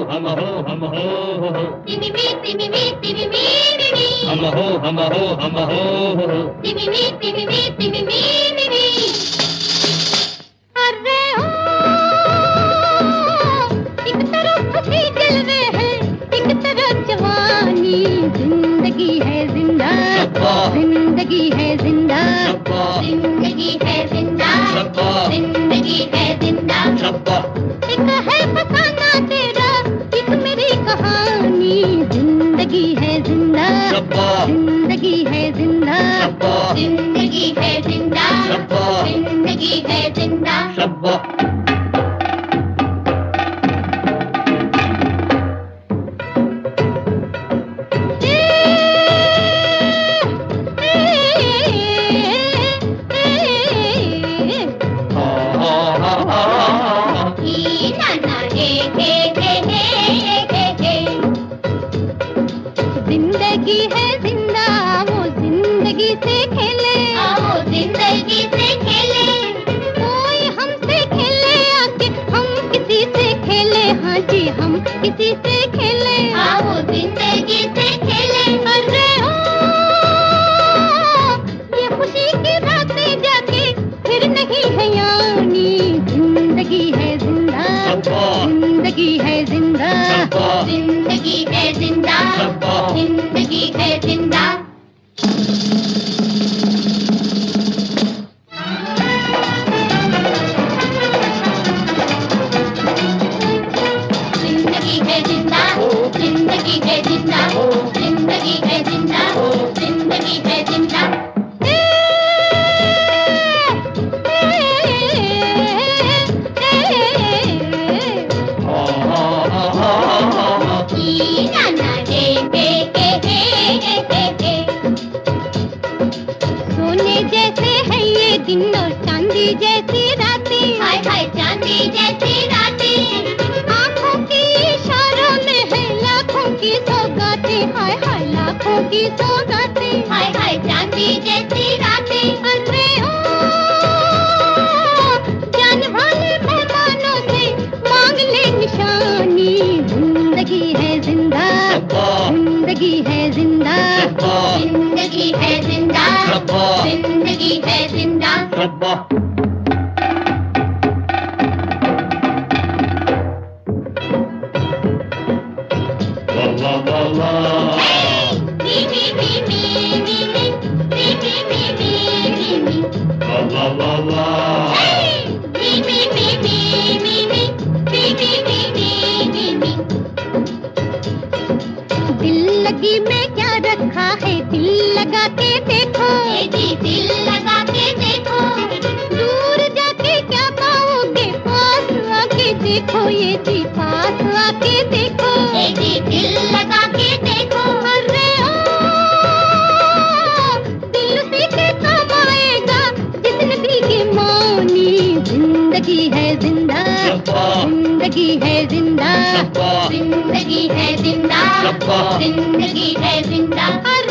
हम हो तिमिमी तिमिमी तिमिमी मिमी हम हो तिमिमी तिमिमी तिमिमी मिमी अरे ओ एक तरफ खुशी जलवे है एक तरफ जवानी जिंदगी है जिंदा जिंदगी है जिंदा जिंदगी है जिंदा जिंदगी है जिंदा एक है फसाना तेरा एक मेरी कहानी जिंदगी है जिंदा जिंदगी है जिंदा जिंदगी है जिंदा जिंदगी है जिंदा जिंदगी है जिंदा वो जिंदगी से खेले वो जिंदगी से खेले कोई हमसे खेले आके हम किसी से खेले हाँ जी हम किसी से खेले वो जिंदगी से खेले अरे ओ ये खुशी की रातें जाके फिर नहीं है यानी जिंदगी है जिंदा जिंदगी है जिंदा जिंदगी है जिंदा जिंदगी है जिंदा जिंदगी है जिंदा जिंदगी है जिंदा जिंदगी है जिंदा जिंदगी है जिंदा सोने जैसे है ये दिन और चांदी जैसी रातें हाय हाय चांदी जैसी रातें आँखों की इशारों में है लाखों की सौगातें हाय हाय लाखों की सौगातें हाय हाय चांदी जैसी रातें अरे ओ जाने वाले मेहमानों से मांग ले निशानी जिंदगी है जिंदा जिंदगी है जिंदा जिंदगी है जिंदा जिंदगी है जिंदा दिल लगी में क्या रखा है दिल लगा के देखो दिल लगा के देखो दूर जाके क्या पाओगे पास आके देखो ये जी पास आके देखो दिल लगा के देखो अरे ओ दिल से के काम आएगा जिसने दिल की मानी जिंदगी है जिंदा जिंदगी है जिंदा जिंदगी है जिंदा जिंदगी है जिंदा